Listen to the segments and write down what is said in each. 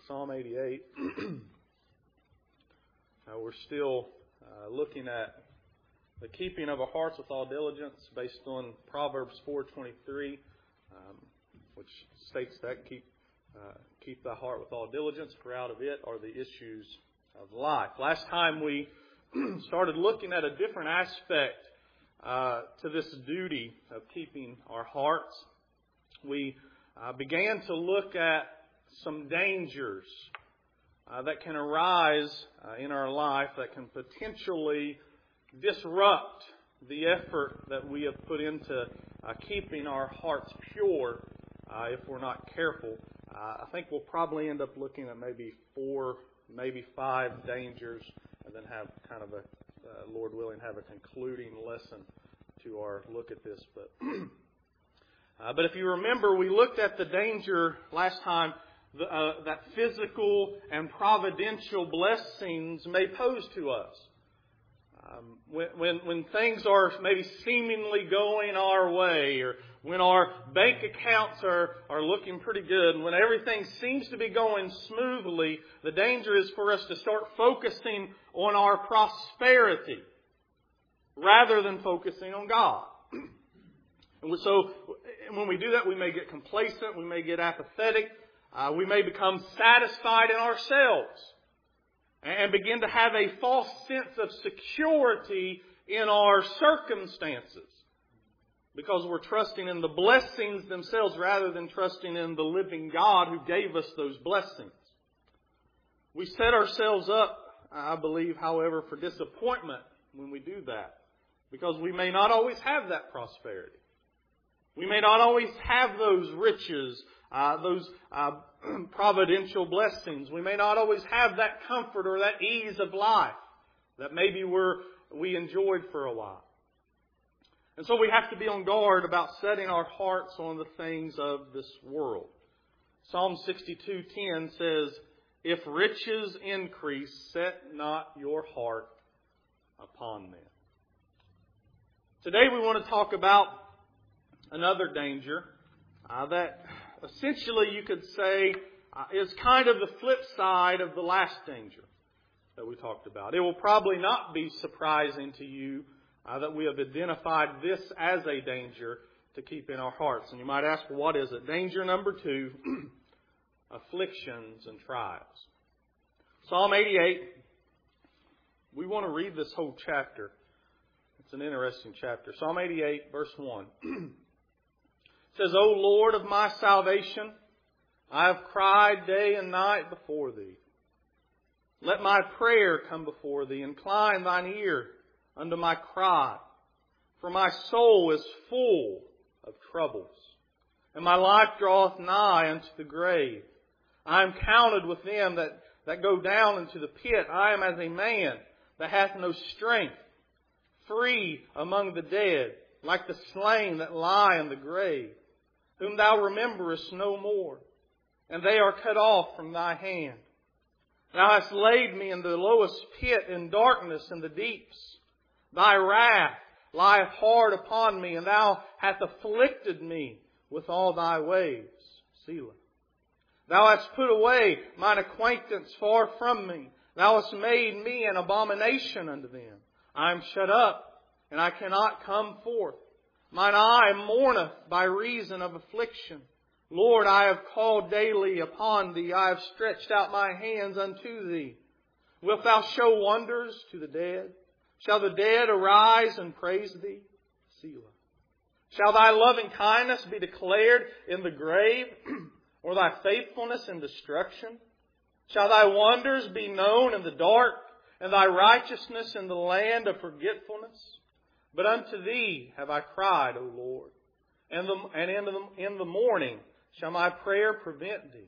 Psalm 88. We're still looking at the keeping of our hearts with all diligence based on Proverbs 4:23, which states that keep thy heart with all diligence, for out of it are the issues of life. Last time we started looking at a different aspect to this duty of keeping our hearts. We began to look at some dangers that can arise in our life that can potentially disrupt the effort that we have put into keeping our hearts pure if we're not careful. I think we'll probably end up looking at maybe 4, maybe 5 dangers, and then have kind of Lord willing, have a concluding lesson to our look at this. But if you remember, we looked at the danger last time that physical and providential blessings may pose to us. When things are maybe seemingly going our way, or when our bank accounts are looking pretty good, and when everything seems to be going smoothly, the danger is for us to start focusing on our prosperity rather than focusing on God. And so when we do that, we may get complacent, we may get apathetic, we may become satisfied in ourselves and begin to have a false sense of security in our circumstances because we're trusting in the blessings themselves rather than trusting in the living God who gave us those blessings. We set ourselves up, I believe, however, for disappointment when we do that, because we may not always have that prosperity. We may not always have those riches, those providential blessings. We may not always have that comfort or that ease of life that maybe we enjoyed for a while. And so we have to be on guard about setting our hearts on the things of this world. Psalm 62:10 says, "If riches increase, set not your heart upon them." Today we want to talk about another danger that essentially you could say is kind of the flip side of the last danger that we talked about. It will probably not be surprising to you that we have identified this as a danger to keep in our hearts. And you might ask, well, what is it? Danger number 2, afflictions and trials. Psalm 88, we want to read this whole chapter. It's an interesting chapter. Psalm 88, verse 1. It says, "O Lord of my salvation, I have cried day and night before Thee. Let my prayer come before Thee. Incline Thine ear unto my cry. For my soul is full of troubles, and my life draweth nigh unto the grave. I am counted with them that go down into the pit. I am as a man that hath no strength, free among the dead, like the slain that lie in the grave, whom Thou rememberest no more, and they are cut off from Thy hand. Thou hast laid me in the lowest pit, in darkness in the deeps. Thy wrath lieth hard upon me, and Thou hast afflicted me with all Thy ways. Selah. Thou hast put away mine acquaintance far from me. Thou hast made me an abomination unto them. I am shut up, and I cannot come forth. Mine eye mourneth by reason of affliction. Lord, I have called daily upon Thee. I have stretched out my hands unto Thee. Wilt Thou show wonders to the dead? Shall the dead arise and praise Thee? Selah. Shall Thy loving kindness be declared in the grave, or Thy faithfulness in destruction? Shall Thy wonders be known in the dark, and Thy righteousness in the land of forgetfulness? But unto Thee have I cried, O Lord, and in the morning shall my prayer prevent Thee.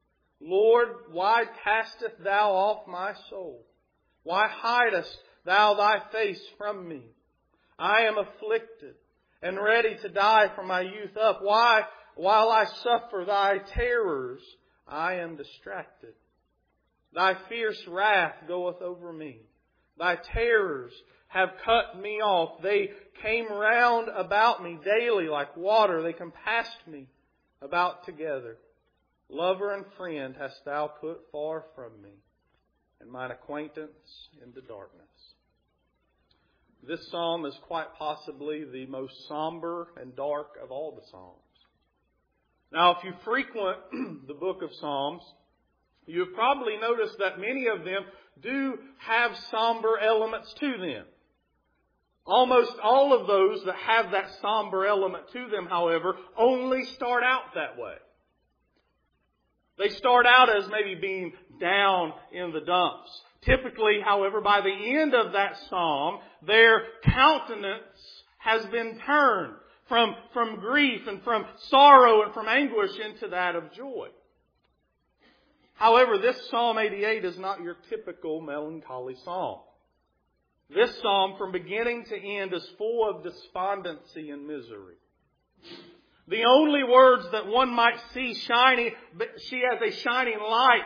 Lord, why castest Thou off my soul? Why hidest Thou Thy face from me? I am afflicted and ready to die from my youth up. Why, while I suffer Thy terrors, I am distracted. Thy fierce wrath goeth over me. Thy terrors have cut me off. They came round about me daily like water. They compassed me about together. Lover and friend hast thou put far from me, and mine acquaintance into darkness. This psalm is quite possibly the most somber and dark of all the psalms. Now, if you frequent the book of Psalms, you have probably noticed that many of them do have somber elements to them. Almost all of those that have that somber element to them, however, only start out that way. They start out as maybe being down in the dumps. Typically, however, by the end of that psalm, their countenance has been turned from grief and from sorrow and from anguish into that of joy. However, this Psalm 88 is not your typical melancholy psalm. This psalm, from beginning to end, is full of despondency and misery. The only words that one might see shining, she has a shining light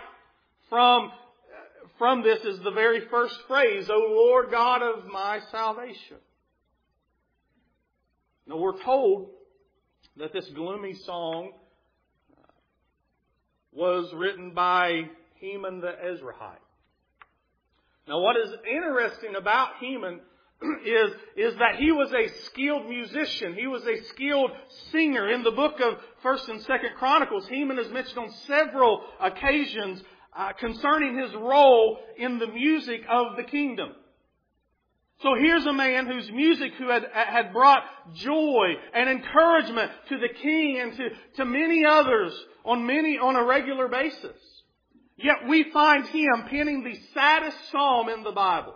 from this is the very first phrase, O Lord God of my salvation. Now we're told that this gloomy song was written by Heman the Ezrahite. Now what is interesting about Heman is that he was a skilled musician. He was a skilled singer. In the book of 1st and 2nd Chronicles, Heman is mentioned on several occasions concerning his role in the music of the kingdom. So here's a man whose music who had brought joy and encouragement to the king and to many others on a regular basis. Yet we find him penning the saddest psalm in the Bible.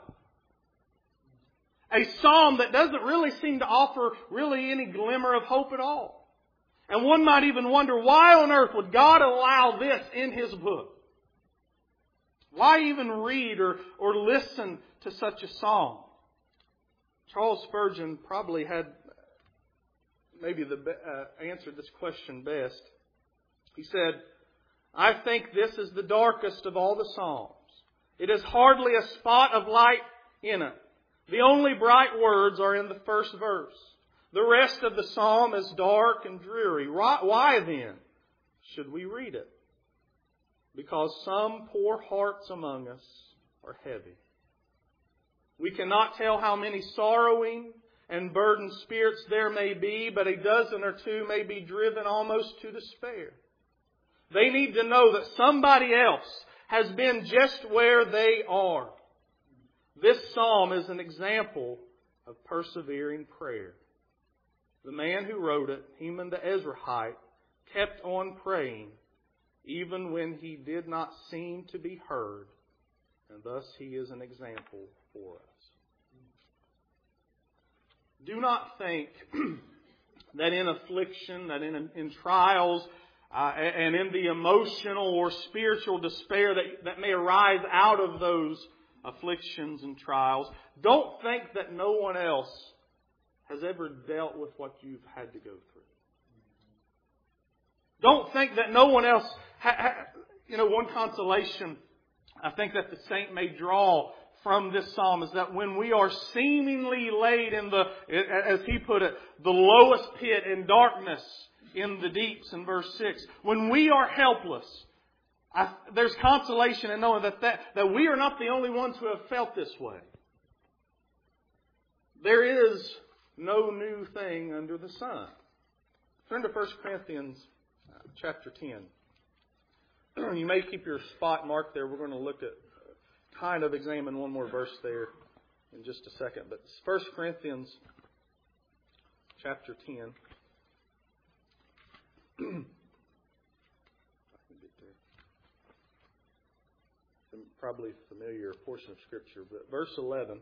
A psalm that doesn't really seem to offer really any glimmer of hope at all. And one might even wonder, why on earth would God allow this in His book? Why even read or listen to such a psalm? Charles Spurgeon probably had maybe answered this question best. He said, I think this is the darkest of all the psalms. It is hardly a spot of light in it. The only bright words are in the first verse. The rest of the psalm is dark and dreary. Why then should we read it? Because some poor hearts among us are heavy. We cannot tell how many sorrowing and burdened spirits there may be, but a dozen or two may be driven almost to despair. They need to know that somebody else has been just where they are. This psalm is an example of persevering prayer. The man who wrote it, Heman the Ezrahite, kept on praying even when he did not seem to be heard, and thus he is an example for us. Do not think that in affliction, that in trials, and in the emotional or spiritual despair that may arise out of those afflictions and trials, don't think that no one else has ever dealt with what you've had to go through. Don't think that no one else, one consolation I think that the saint may draw from this psalm is that when we are seemingly laid in as he put it, the lowest pit in darkness in the deeps in verse 6, when we are helpless, there's consolation in knowing that we are not the only ones who have felt this way. There is no new thing under the sun. Turn to 1 Corinthians chapter 10. You may keep your spot marked there. We're going to look at, examine one more verse there in just a second. But 1 Corinthians chapter 10. I can get there. Probably a familiar portion of Scripture, but verse 11.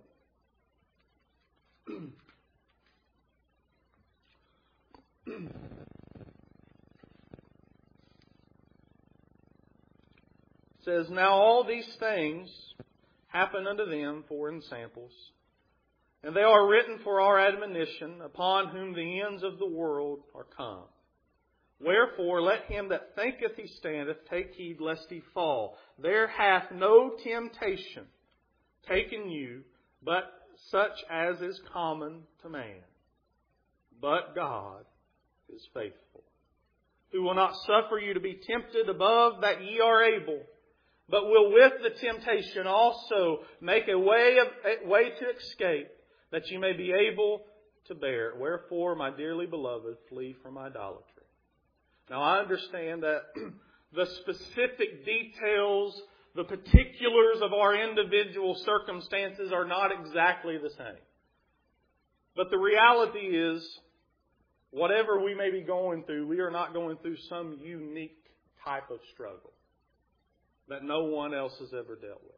Says, now all these things happen unto them for ensamples, and they are written for our admonition, upon whom the ends of the world are come. Wherefore let him that thinketh he standeth take heed lest he fall. There hath no temptation taken you, but such as is common to man. But God is faithful, who will not suffer you to be tempted above that ye are able, but will with the temptation also make a way to escape, that ye may be able to bear it. Wherefore, my dearly beloved, flee from idolatry. Now, I understand that the specific details, the particulars of our individual circumstances are not exactly the same. But the reality is, whatever we may be going through, we are not going through some unique type of struggle that no one else has ever dealt with.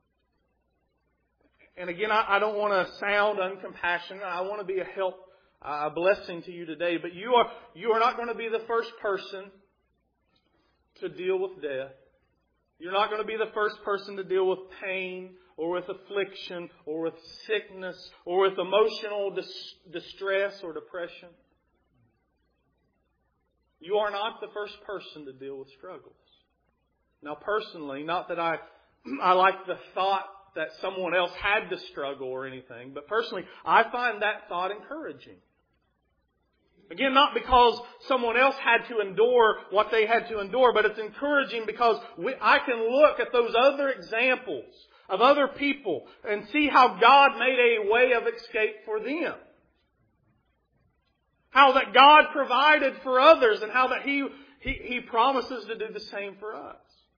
And again, I don't want to sound uncompassionate. I want to be a blessing to you today. But you are not going to be the first person to deal with death. You're not going to be the first person to deal with pain or with affliction or with sickness or with emotional distress or depression. You are not the first person to deal with struggles. Now, personally, not that I like the thought that someone else had to struggle or anything, but personally, I find that thought encouraging. Again, not because someone else had to endure what they had to endure, but it's encouraging because I can look at those other examples of other people and see how God made a way of escape for them. How that God provided for others and how that He promises to do the same for us.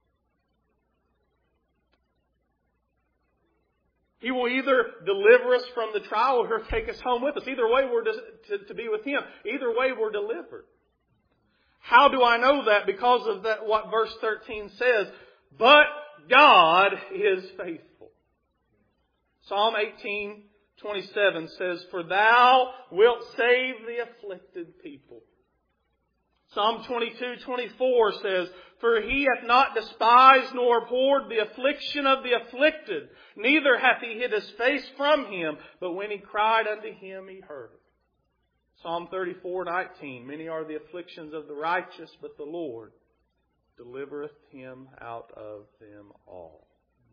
He will either deliver us from the trial or take us home with us. Either way, we're to be with Him. Either way, we're delivered. How do I know that? Because of that, what verse 13 says. But God is faithful. Psalm 18:27 says, For Thou wilt save the afflicted people. Psalm 22:24 says, For He hath not despised nor abhorred the affliction of the afflicted, neither hath He hid His face from him, but when he cried unto Him, He heard. Psalm 34:19, Many are the afflictions of the righteous, but the Lord delivereth him out of them all.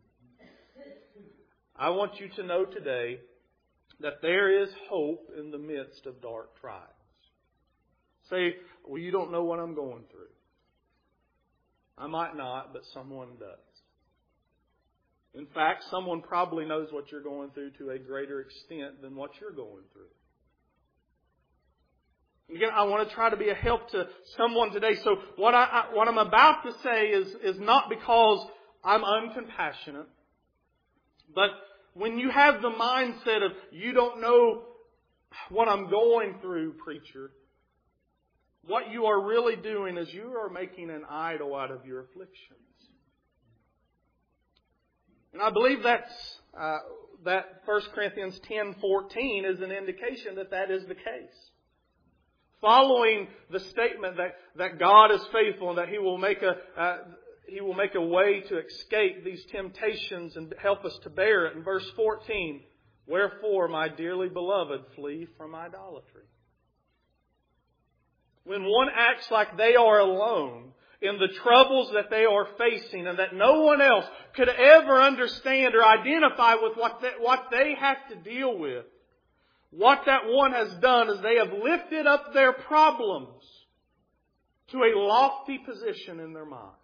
I want you to know today that there is hope in the midst of dark trials. Say, well, you don't know what I'm going through. I might not, but someone does. In fact, someone probably knows what you're going through to a greater extent than what you're going through. Again, I want to try to be a help to someone today. So what I'm about to say is not because I'm uncompassionate, but when you have the mindset of, you don't know what I'm going through, preacher, what you are really doing is you are making an idol out of your afflictions. And I believe that 1 Corinthians 10:14 is an indication that is the case. Following the statement that God is faithful and that He will make a way to escape these temptations and help us to bear it. In verse 14, Wherefore, my dearly beloved, flee from idolatry. When one acts like they are alone in the troubles that they are facing and that no one else could ever understand or identify with what they have to deal with, what that one has done is they have lifted up their problems to a lofty position in their minds.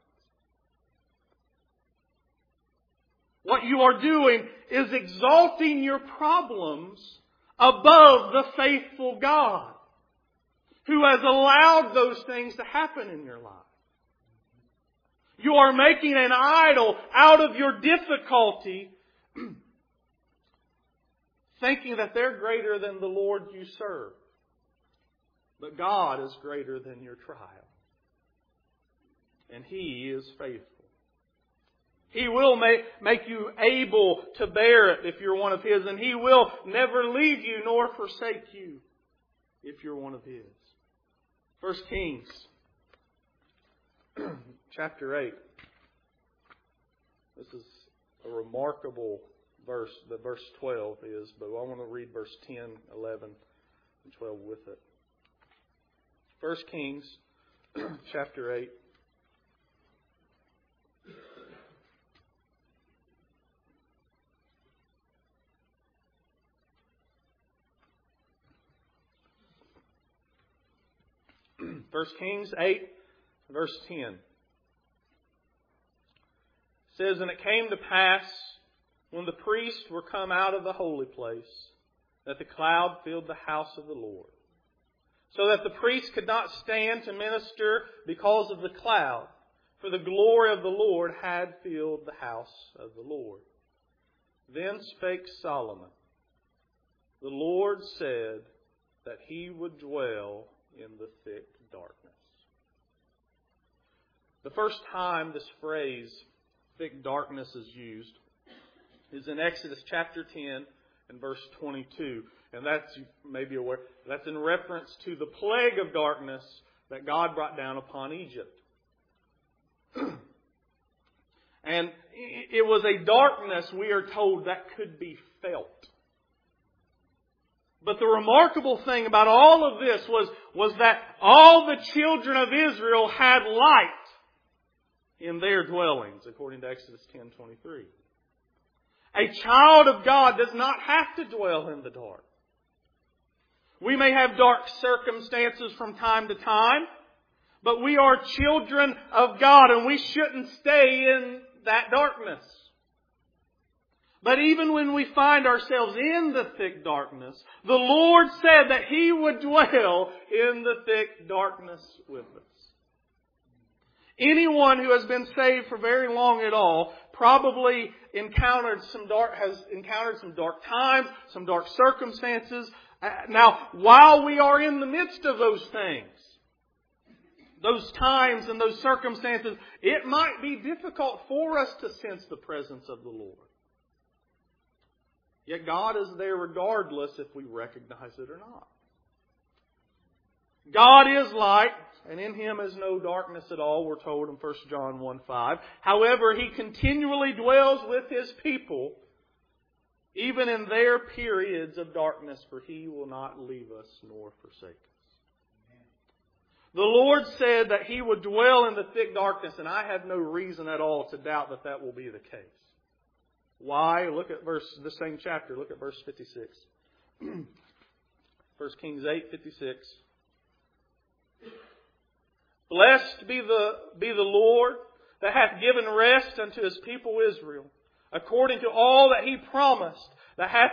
What you are doing is exalting your problems above the faithful God who has allowed those things to happen in your life. You are making an idol out of your difficulty, thinking that they're greater than the Lord you serve. But God is greater than your trial. And He is faithful. He will make you able to bear it if you're one of His. And He will never leave you nor forsake you if you're one of His. 1 Kings chapter 8. This is a remarkable verse. The verse 12 is, but I want to read verse 10, 11, and 12 with it. 1 Kings chapter 8. First Kings 8, Verse 10 says, "And it came to pass, when the priests were come out of the holy place, that the cloud filled the house of the Lord, so that the priests could not stand to minister because of the cloud, for the glory of the Lord had filled the house of the Lord. Then spake Solomon, the Lord said that He would dwell in the thick darkness." The first time this phrase, thick darkness, is used is in Exodus chapter 10 and verse 22. And that's, you may be aware, that's in reference to the plague of darkness that God brought down upon Egypt. And it was a darkness, we are told, that could be felt. But the remarkable thing about all of this was that all the children of Israel had light in their dwellings, according to Exodus 10:23. A child of God does not have to dwell in the dark. We may have dark circumstances from time to time, but we are children of God and we shouldn't stay in that darkness. But even when we find ourselves in the thick darkness, the Lord said that He would dwell in the thick darkness with us. Anyone who has been saved for very long at all probably has encountered some dark times, some dark circumstances. Now, while we are in the midst of those things, those times and those circumstances, it might be difficult for us to sense the presence of the Lord. Yet God is there regardless if we recognize it or not. God is light, and in Him is no darkness at all, we're told in 1 John 1:5. However, He continually dwells with His people, even in their periods of darkness, for He will not leave us nor forsake us. The Lord said that He would dwell in the thick darkness, and I have no reason at all to doubt that that will be the case. Why? Look at this same chapter. Look at verse 56. 1 Kings 8:56. "Blessed be the Lord that hath given rest unto His people Israel, according to all that He promised, there hath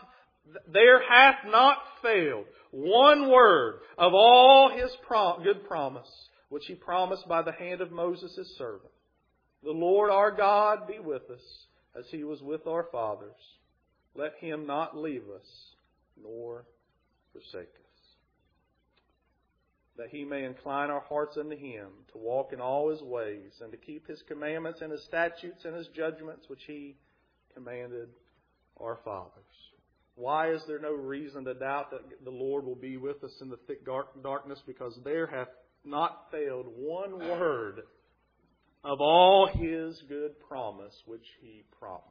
not failed one word of all His good promise, which He promised by the hand of Moses His servant. The Lord our God be with us, as He was with our fathers. Let Him not leave us, nor forsake us. That He may incline our hearts unto Him, to walk in all His ways, and to keep His commandments and His statutes and His judgments, which He commanded our fathers." Why is there no reason to doubt that the Lord will be with us in the thick darkness? Because there hath not failed one word of all His good promise which He promised.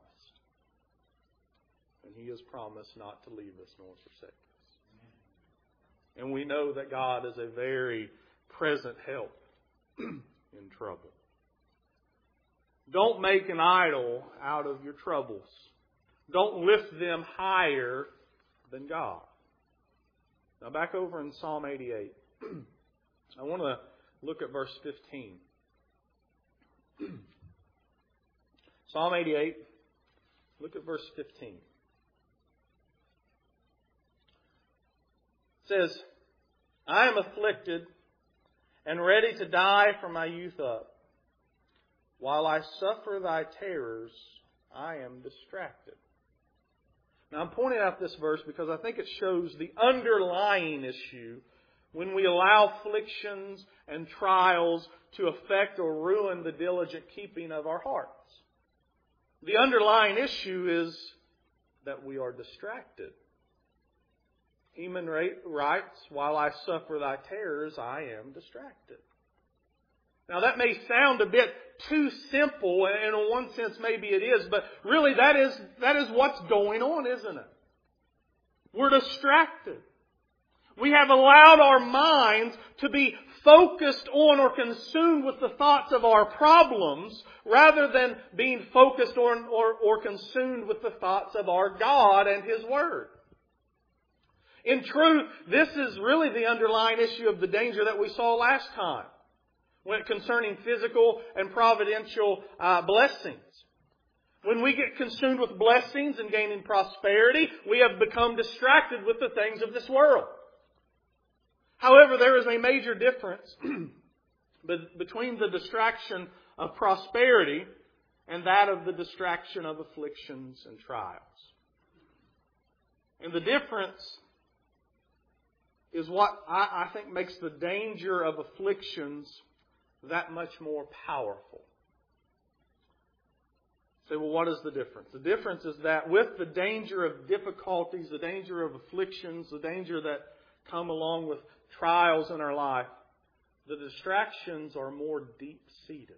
And He has promised not to leave us nor forsake us. And we know that God is a very present help in trouble. Don't make an idol out of your troubles. Don't lift them higher than God. Now back over in Psalm 88. I want to look at verse 15. Psalm 88, look at verse 15. It says, "I am afflicted and ready to die from my youth up. While I suffer thy terrors, I am distracted." Now I'm pointing out this verse because I think it shows the underlying issue when we allow afflictions and trials to affect or ruin the diligent keeping of our hearts. The underlying issue is that we are distracted. Heman writes, "While I suffer thy terrors, I am distracted." Now that may sound a bit too simple, and in one sense maybe it is, but really that is what's going on, isn't it? We're distracted. We have allowed our minds to be focused on or consumed with the thoughts of our problems rather than being focused on or consumed with the thoughts of our God and His Word. In truth, this is really the underlying issue of the danger that we saw last time. concerning physical and providential blessings. When we get consumed with blessings and gaining prosperity, we have become distracted with the things of this world. However, there is a major difference between the distraction of prosperity and that of the distraction of afflictions and trials. And the difference is what I think makes the danger of afflictions that much more powerful. Say, well, what is the difference? The difference is that with the danger of difficulties, the danger of afflictions, the danger that come along with trials in our life, the distractions are more deep-seated.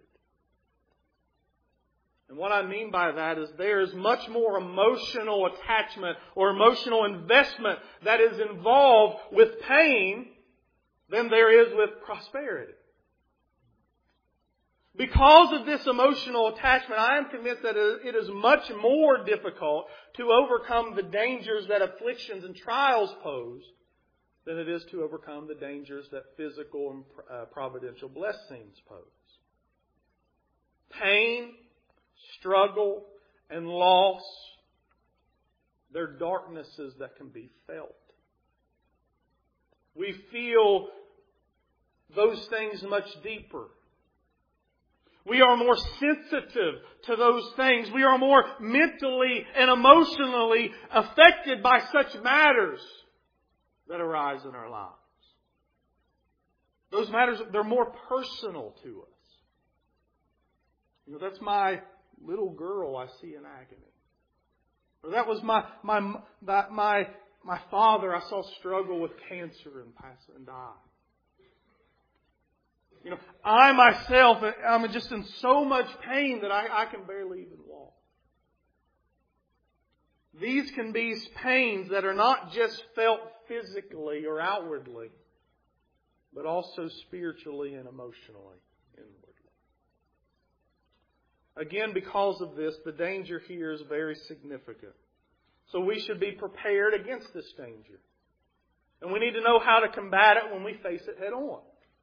And what I mean by that is there is much more emotional attachment or emotional investment that is involved with pain than there is with prosperity. Because of this emotional attachment, I am convinced that it is much more difficult to overcome the dangers that afflictions and trials pose than it is to overcome the dangers that physical and providential blessings pose. Pain, struggle, and loss, they're darknesses that can be felt. We feel those things much deeper. We are more sensitive to those things. We are more mentally and emotionally affected by such matters that arise in our lives. Those matters, they're more personal to us. You know, that's my little girl I see in agony. Or that was my father I saw struggle with cancer and pass and die. You know, I myself, I'm just in so much pain that I can barely even walk. These can be pains that are not just felt physically or outwardly, but also spiritually and emotionally inwardly. Again, because of this, the danger here is very significant. So we should be prepared against this danger. And we need to know how to combat it when we face it head on.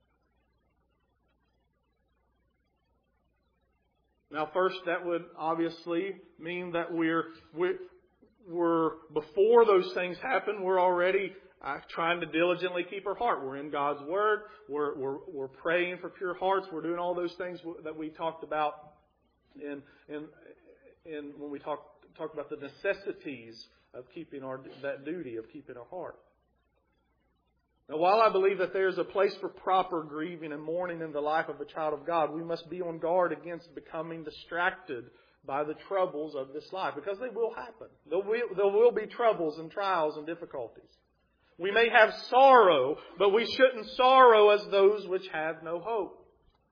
Now, first, that would obviously mean that we're before those things happen, we're already trying to diligently keep our heart. We're in God's Word. We're praying for pure hearts. We're doing all those things that we talked about in when we talked about the necessities of keeping that duty of keeping our heart. Now, while I believe that there is a place for proper grieving and mourning in the life of a child of God, we must be on guard against becoming distracted by the troubles of this life, because they will happen. There will be troubles and trials and difficulties. We may have sorrow, but we shouldn't sorrow as those which have no hope.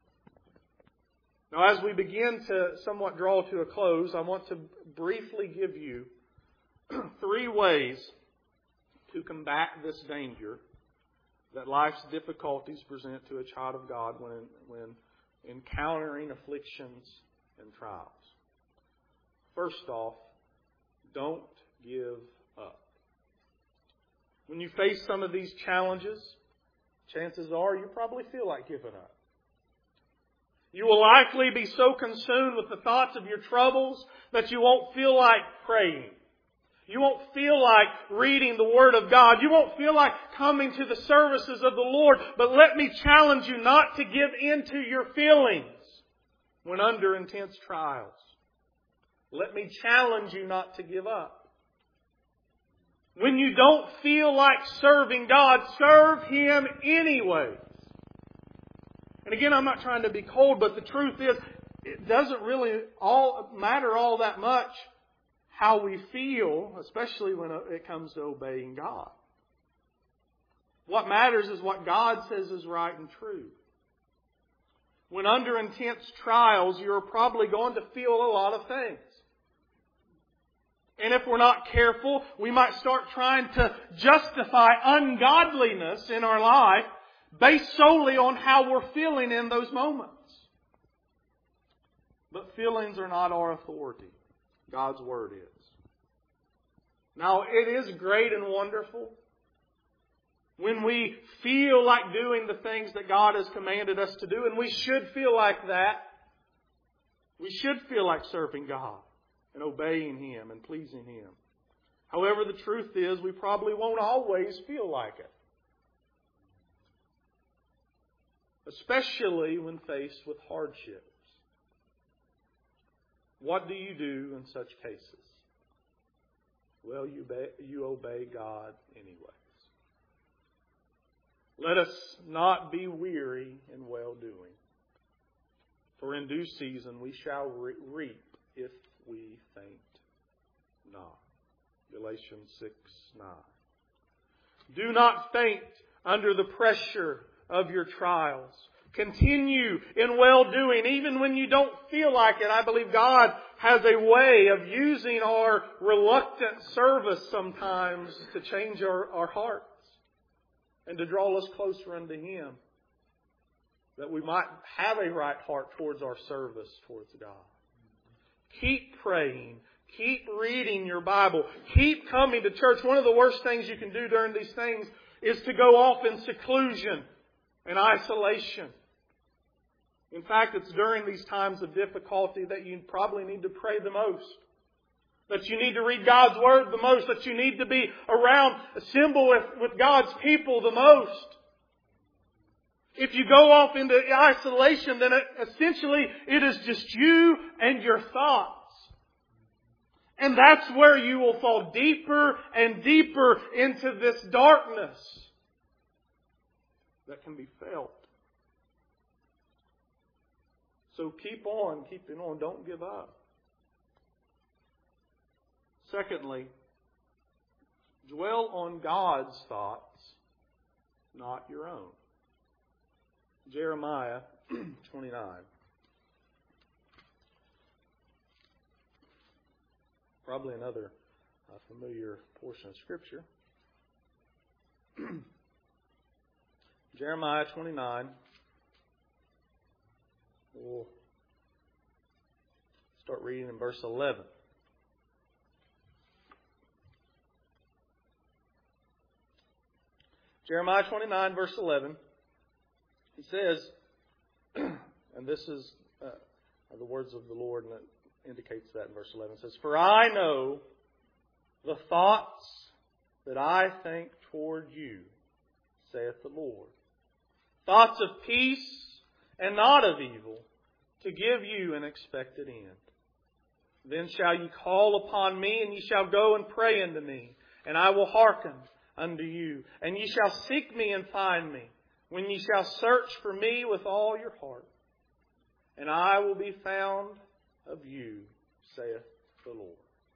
Now, as we begin to somewhat draw to a close, I want to briefly give you 3 ways to combat this danger that life's difficulties present to a child of God when encountering afflictions and trials. First off, don't give up. When you face some of these challenges, chances are you probably feel like giving up. You will likely be so consumed with the thoughts of your troubles that you won't feel like praying. You won't feel like reading the Word of God. You won't feel like coming to the services of the Lord. But let me challenge you not to give in to your feelings when under intense trials. Let me challenge you not to give up. When you don't feel like serving God, serve Him anyways. And again, I'm not trying to be cold, but the truth is, it doesn't really matter all that much how we feel, especially when it comes to obeying God. What matters is what God says is right and true. When under intense trials, you're probably going to feel a lot of things. And if we're not careful, we might start trying to justify ungodliness in our life based solely on how we're feeling in those moments. But feelings are not our authority. God's Word is. Now, it is great and wonderful When we feel like doing the things that God has commanded us to do, and we should feel like that. We should feel like serving God and obeying Him and pleasing Him. However, the truth is we probably won't always feel like it. Especially when faced with hardships. What do you do in such cases? Well, you obey God anyways. Let us not be weary in well-doing. For in due season we shall reap if we faint not. Galatians 6:9. Do not faint under the pressure of your trials. Continue in well-doing even when you don't feel like it. I believe God has a way of using our reluctant service sometimes to change our hearts and to draw us closer unto Him, that we might have a right heart towards our service towards God. Keep praying. Keep reading your Bible. Keep coming to church. One of the worst things you can do during these things is to go off in seclusion and isolation. In fact, it's during these times of difficulty that you probably need to pray the most. That you need to read God's Word the most. That you need to be around, assemble with God's people the most. If you go off into isolation, then essentially it is just you and your thoughts. And that's where you will fall deeper and deeper into this darkness that can be felt. So keep on, keeping on. Don't give up. Secondly, dwell on God's thoughts, not your own. Jeremiah 29. Probably another familiar portion of Scripture. Jeremiah 29. We'll start reading in verse 11. Jeremiah 29, verse 11. He says, and this is the words of the Lord, and it indicates that in verse 11. It says, For I know the thoughts that I think toward you, saith the Lord. Thoughts of peace and not of evil, to give you an expected end. Then shall ye call upon me, and ye shall go and pray unto me, and I will hearken unto you. And ye shall seek me and find me, when ye shall search for me with all your heart. And I will be found of you, saith the Lord.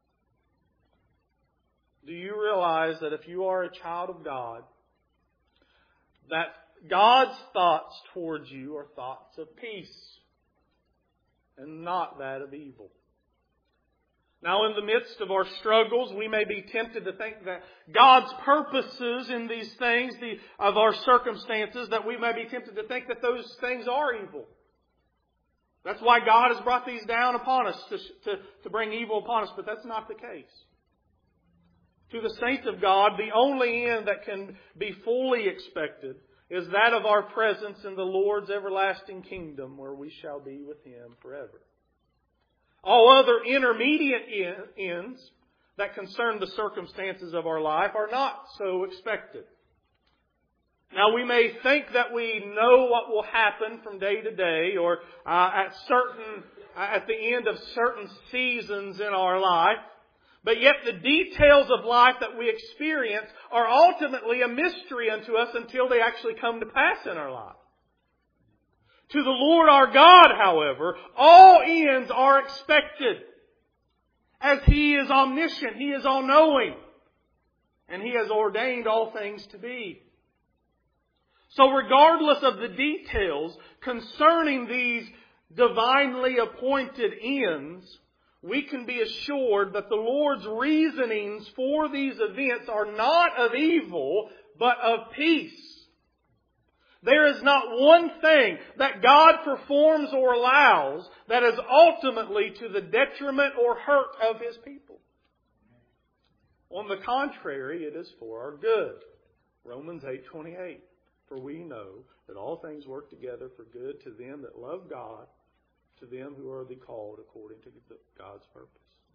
Do you realize that if you are a child of God, that God's thoughts towards you are thoughts of peace and not that of evil? Now, in the midst of our struggles, we may be tempted to think that God's purposes in these things, of our circumstances, that we may be tempted to think that those things are evil. That's why God has brought these down upon us, to bring evil upon us, but that's not the case. To the saints of God, the only end that can be fully expected is that of our presence in the Lord's everlasting kingdom, where we shall be with Him forever. All other intermediate ends that concern the circumstances of our life are not so expected. Now, we may think that we know what will happen from day to day, or at the end of certain seasons in our life. But yet the details of life that we experience are ultimately a mystery unto us until they actually come to pass in our life. To the Lord our God, however, all ends are expected. As He is omniscient, He is all-knowing, and He has ordained all things to be. So regardless of the details concerning these divinely appointed ends, we can be assured that the Lord's reasonings for these events are not of evil, but of peace. There is not one thing that God performs or allows that is ultimately to the detriment or hurt of His people. On the contrary, it is for our good. Romans 8:28. For we know that all things work together for good to them that love God, to them who are the called according to God's purpose.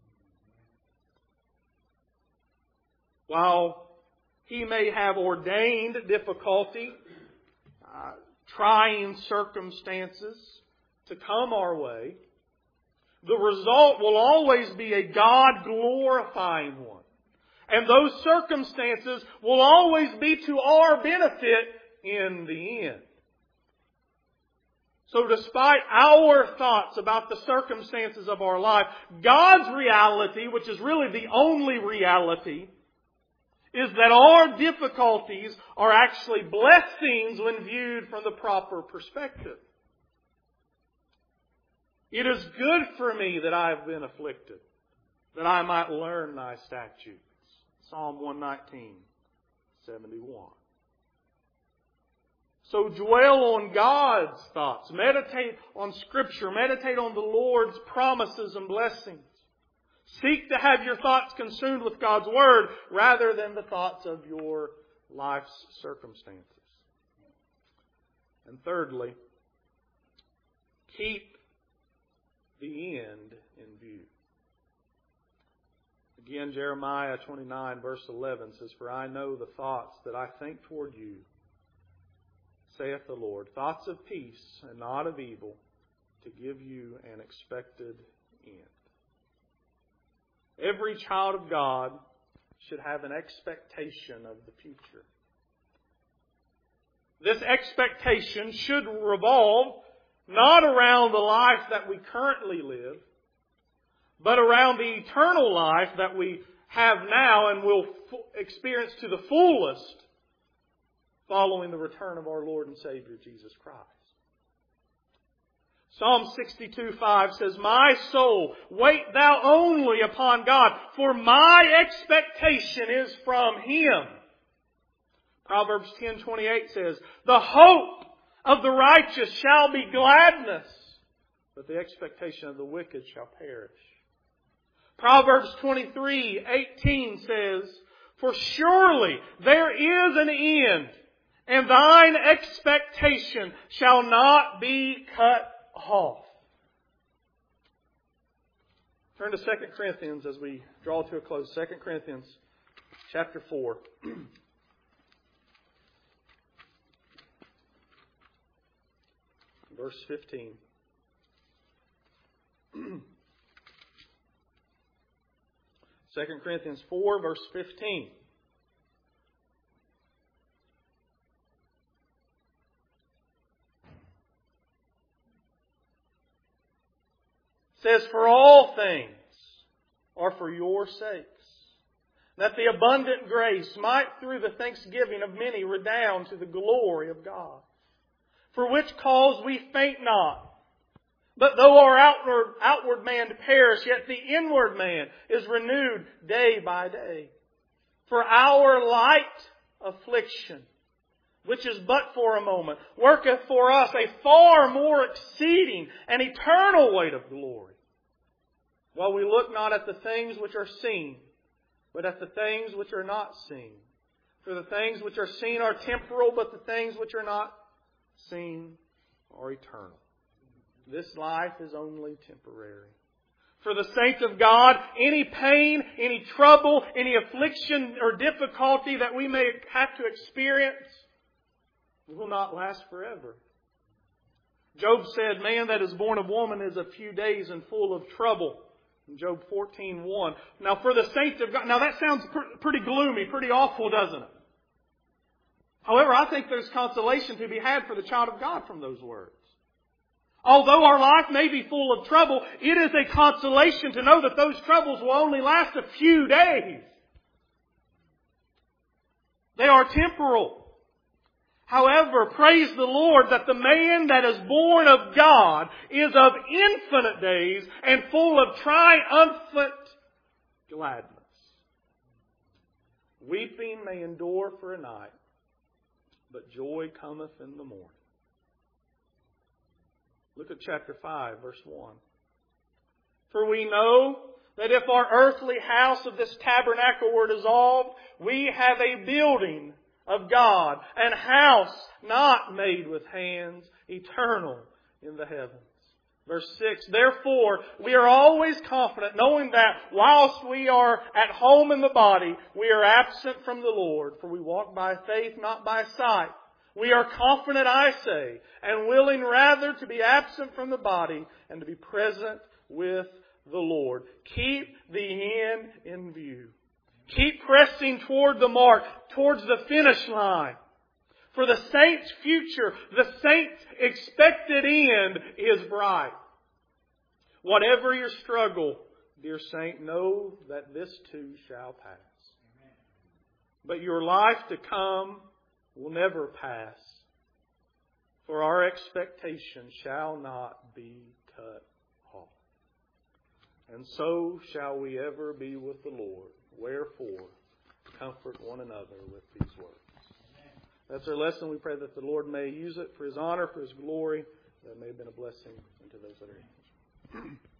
While He may have ordained difficulty, trying circumstances to come our way, the result will always be a God-glorifying one. And those circumstances will always be to our benefit in the end. So despite our thoughts about the circumstances of our life, God's reality, which is really the only reality, is that our difficulties are actually blessings when viewed from the proper perspective. It is good for me that I have been afflicted, that I might learn thy statutes. Psalm 119:71. So dwell on God's thoughts. Meditate on Scripture. Meditate on the Lord's promises and blessings. Seek to have your thoughts consumed with God's Word rather than the thoughts of your life's circumstances. And thirdly, keep the end in view. Again, Jeremiah 29 verse 11 says, For I know the thoughts that I think toward you, saith the Lord, thoughts of peace and not of evil, to give you an expected end. Every child of God should have an expectation of the future. This expectation should revolve not around the life that we currently live, but around the eternal life that we have now and will experience to the fullest following the return of our Lord and Savior Jesus Christ. Psalm 62:5 says, My soul, wait thou only upon God, for my expectation is from Him. Proverbs 10:28 says, The hope of the righteous shall be gladness, but the expectation of the wicked shall perish. Proverbs 23:18 says, For surely there is an end, and thine expectation shall not be cut off. Turn to 2 Corinthians as we draw to a close. 2 Corinthians chapter 4. Verse 15. 2 Corinthians 4, verse 15. Says, For all things are for your sakes, that the abundant grace might through the thanksgiving of many redound to the glory of God. For which cause we faint not, but though our outward man perish, yet the inward man is renewed day by day. For our light affliction, which is but for a moment, worketh for us a far more exceeding and eternal weight of glory. While we look not at the things which are seen, but at the things which are not seen. For the things which are seen are temporal, but the things which are not seen are eternal. This life is only temporary. For the saints of God, any pain, any trouble, any affliction or difficulty that we may have to experience will not last forever. Job said, Man that is born of woman is a few days and full of trouble. In Job 14:1. Now for the saints of God, now that sounds pretty gloomy, pretty awful, doesn't it? However, I think there's consolation to be had for the child of God from those words. Although our life may be full of trouble, it is a consolation to know that those troubles will only last a few days. They are temporal. However, praise the Lord that the man that is born of God is of infinite days and full of triumphant gladness. Weeping may endure for a night, but joy cometh in the morning. Look at chapter 5, verse 1. For we know that if our earthly house of this tabernacle were dissolved, we have a building of God, and house not made with hands, eternal in the heavens. Verse 6, therefore, we are always confident, knowing that whilst we are at home in the body, we are absent from the Lord, for we walk by faith, not by sight. We are confident, I say, and willing rather to be absent from the body and to be present with the Lord. Keep the end in view. Keep pressing toward the mark, towards the finish line. For the saint's future, the saint's expected end is bright. Whatever your struggle, dear saint, know that this too shall pass. But your life to come will never pass, for our expectation shall not be cut off. And so shall we ever be with the Lord. Wherefore, comfort one another with these words. That's our lesson. We pray that the Lord may use it for His honor, for His glory, that it may have been a blessing unto those that are in Him.